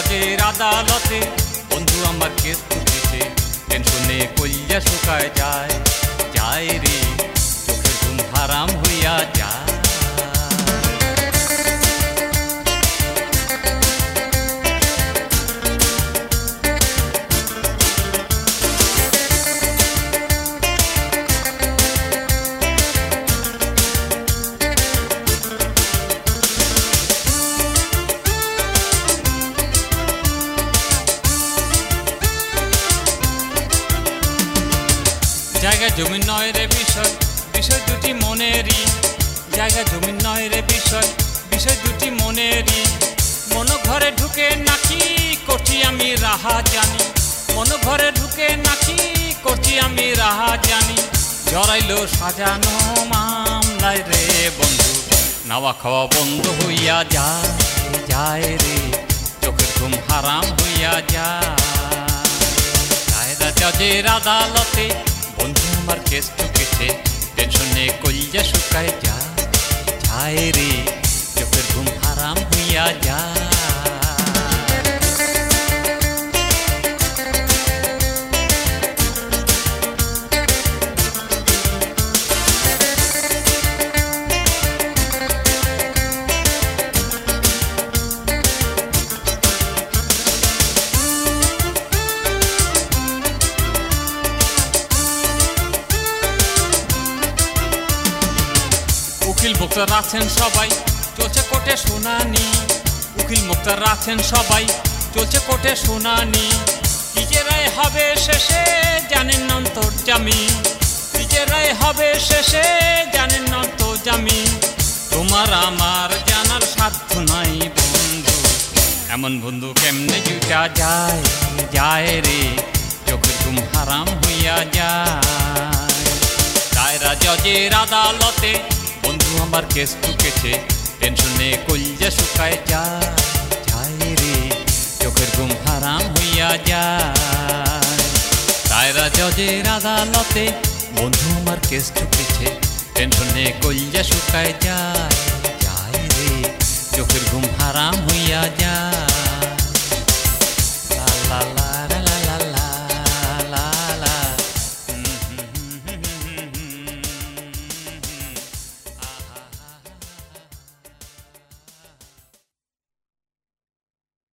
জজের আদালতে বন্ধু আমার কেস উঠেছে, টেনশনে কলিজা শুকায় যায়, যায় রে চোখের ঘুম হারাম হইয়া যায়। জায়গা জমি নয় রে বিষয়, বিষয় দুটি মনেরই, জায়গা জমি নয় রে বিষয়, বিষয় দুটি মনেরই। মন ঘরে ঢুকে নাকি করছি আমি রাহা জানি, মন ঘরে ঢুকে নাকি করছি আমি রাহা জানি। জড়াইলো সাজানো মামলায় রে বন্ধু, নাওয়া খাওয়া বন্ধ হইয়া যায়, যায় রে চোখের ঘুম হারাম হইয়া যায়। কায়দা জজের আদালতে বন্ধু আমার কেস ঠুকেছে, টেনশনে কলিজা শুকায় যায়, যায় রে চোখের ঘুম হারাম হইয়া যায়। উকিল মুক্তার আছেন সবাই, চলছে কোর্টে শুনানি, উকিল মুক্তার আছেন সবাই, চলছে কোর্টে শুনানি। কি যে রায় হবে শেষে জানেন অন্তর্যামী, কি যে রায় হবে শেষে জানেন অন্তর্যামী। তোমার আমার জানার সাধ্য নাই বন্ধু, এমন বন্ধু কেমনে জুটা যায়, যায় রে চোখের ঘুম হারাম হইয়া যায়। কায়দা জজের আদালতে বন্ধু আমার কেস ঠুকেছে, টেনশনে কলিজা শুকায় যায়, যায় রে চোখের ঘুম হারাম হইয়া যায়। কায়দা জজের আদালতে বন্ধু আমার কেস ঠুকেছে, টেনশনে কলিজা শুকায় যায়, যায় রে চোখের ঘুম হারাম হইয়া যায়।